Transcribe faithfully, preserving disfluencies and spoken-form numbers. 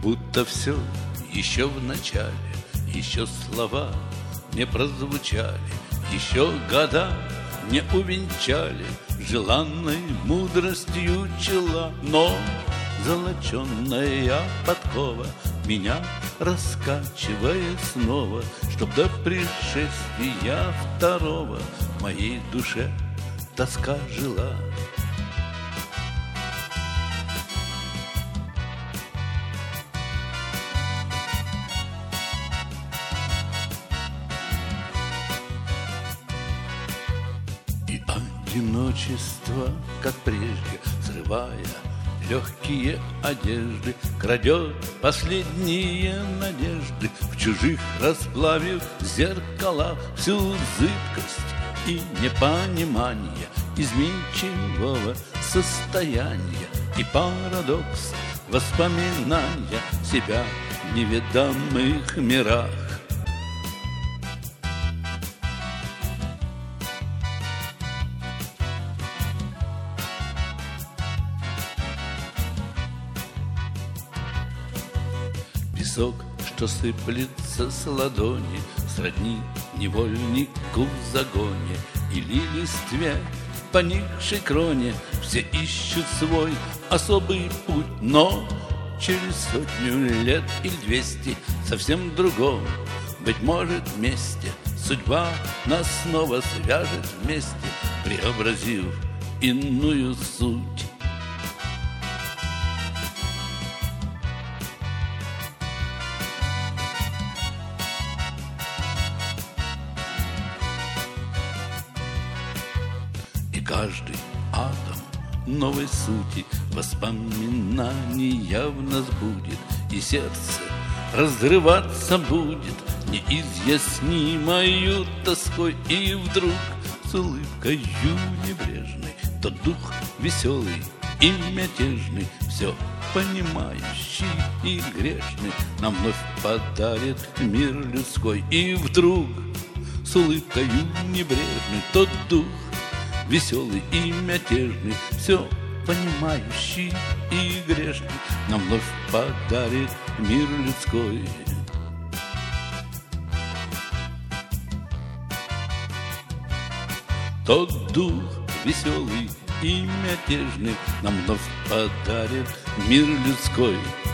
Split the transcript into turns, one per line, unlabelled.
будто все еще в начале, еще слова не прозвучали, еще года не увенчали желанной мудростью чела. Но золоченая подкова меня раскачивает снова, чтоб до пришествия второго в моей душе тоска жила. И одиночество, как прежде, срывая легкие одежды, крадет последние надежды, в чужих расплавив зеркала всю зыбкость и непонимание изменчивого состояния и парадокс воспоминания себя в неведомых мирах. Песок, что сыплется с ладони, сродни невольнику в загоне, или листве в поникшей кроне. Все ищут свой особый путь, но через сотню лет или двести совсем другом, быть может, вместе судьба нас снова свяжет вместе, преобразив иную суть. Каждый атом новой сути воспоминаний в нас будет, и сердце разрываться будет неизъяснимою тоской. И вдруг с улыбкою небрежной тот дух веселый и мятежный, все понимающий и грешный, нам вновь подарит мир людской. И вдруг с улыбкою небрежной тот дух веселый и мятежный, все понимающий и грешный, нам вновь подарит мир людской. Тот дух веселый и мятежный нам вновь подарит мир людской.